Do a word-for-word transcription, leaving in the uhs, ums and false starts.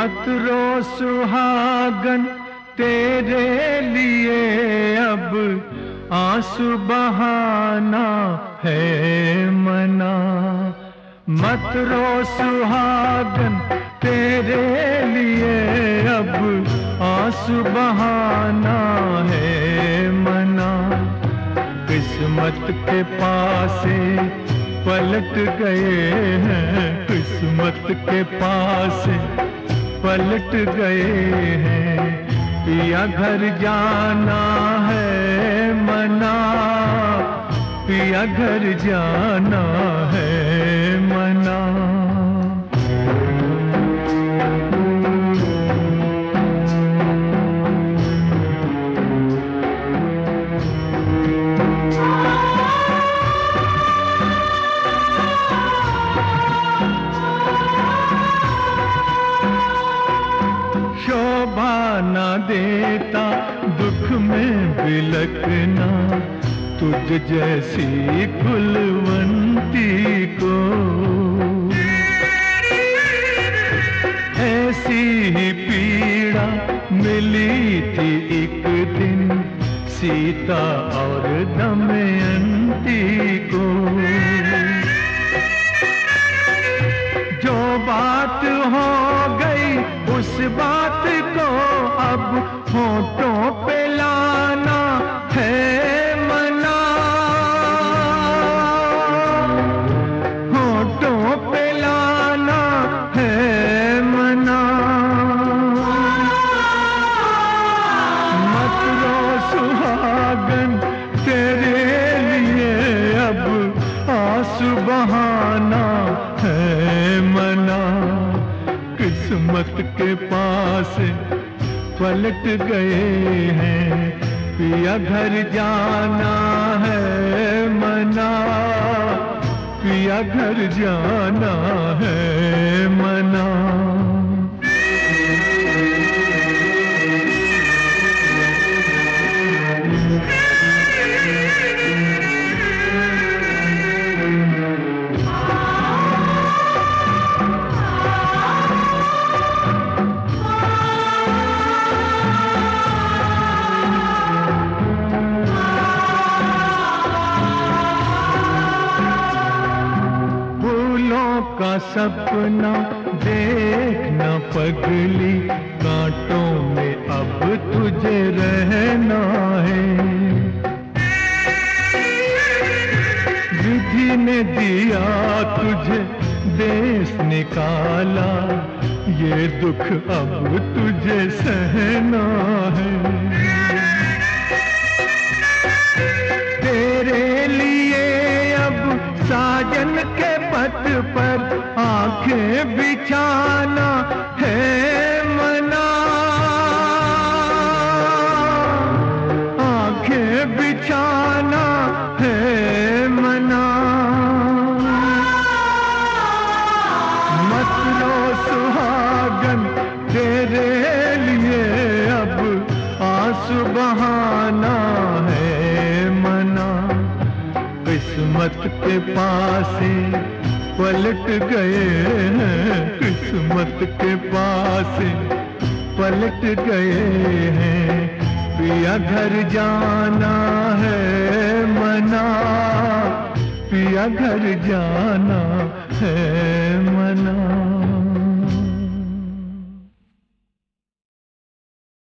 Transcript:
मत रो सुहागन तेरे लिए अब आंसू बहाना है मना। मत रो सुहागन तेरे लिए अब आंसू बहाना है मना। किस्मत के पासे पलट गए हैं, किस्मत के पासे पलट गए हैं। पिया घर जाना है मना, पिया घर जाना है मना। शोभा न देता दुख में बिलकना, तुझ जैसी फुलवंती को। ऐसी ही पीड़ा मिली थी एक दिन सीता और दमयंती को। जो बात हो गई उस बात को अब होठों पे लाना है मना। होठों पे लाना है मना। मत रो सुहागन तेरे लिए अब आंसू बहाना है मना। किस्मत के पास पलट गए हैं, पिया घर जाना है मना, पिया घर जाना है मना। का सपना देखना पगली, कांटों में अब तुझे रहना है। विधि ने दिया तुझे देश निकाला, ये दुख अब तुझे सहना है। तेरे लिए अब साजन के पथ पर आंखें बिछाना है मना। आंखें बिछाना है मना। मत रो सुहागन तेरे लिए अब आंसू बहाना है मना। किस्मत के पासे पलट गए हैं, किस्मत के पासे पलट गए हैं। पिया घर जाना है मना, पिया घर जाना है